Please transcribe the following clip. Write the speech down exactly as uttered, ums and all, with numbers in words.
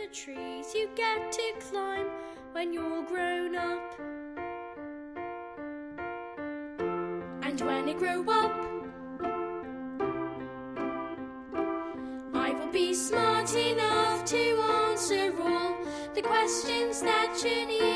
the trees you get to climb when you're grown up. And when I grow up, I will be smart enough to answer all the questions that you need.